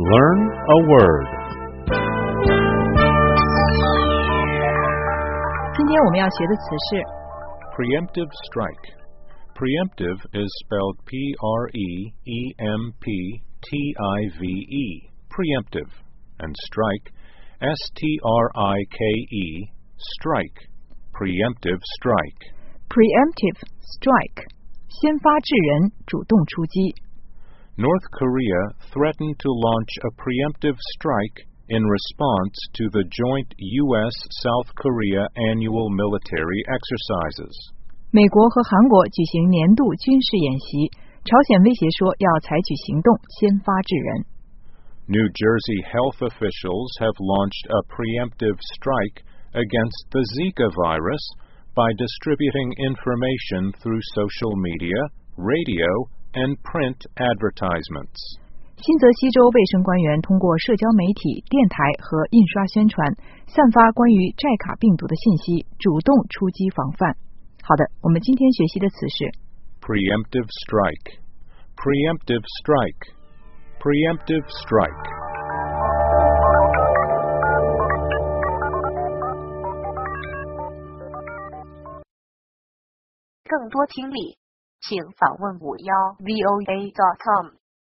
Learn a word. 今天我们要学的词是 Preemptive strike. Preemptive is spelled P-R-E-E-M-P-T-I-V-E. Preemptive. And strike, S-T-R-I-K-E. Strike. Preemptive strike. preemptive strike 先发制人，主动出击。 North Korea threatened to launch a preemptive strike in response to the joint U.S.-South Korea annual military exercises. 美国和韩国举行年度军事演习，朝鲜威胁说要采取行动，先发制人。 New Jersey health officials have launched a preemptive strike against the Zika virus by distributing information through social media, radio, and print advertisements. 新泽西州卫生官员通过社交媒体、电台和印刷宣传，散发关于寨卡病毒的信息，主动出击防范。好的，我们今天学习的词是 Preemptive strike. Preemptive strike. Preemptive strike. 更多听力，请访问51voa.com。